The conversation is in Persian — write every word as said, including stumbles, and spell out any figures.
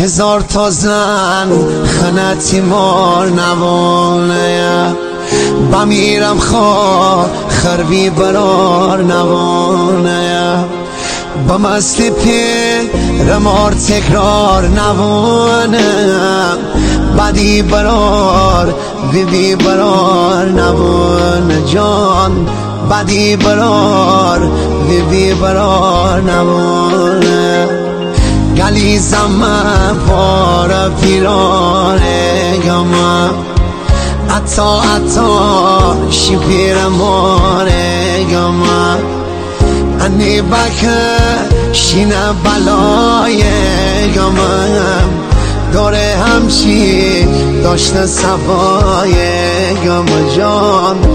هزار تا زن خنتی مار نوانه بمیرم خواه خربی برار نوانه بمست پیرمار تکرار نوانه بدی برار بیبی برار نوانه جان بدی برار بیبی برار نوانه گلی زمان پار پیرانه گما اتا اتا شپیر ماره گما انی بکه شینه بلای گما داره همچی داشته سوای گما جان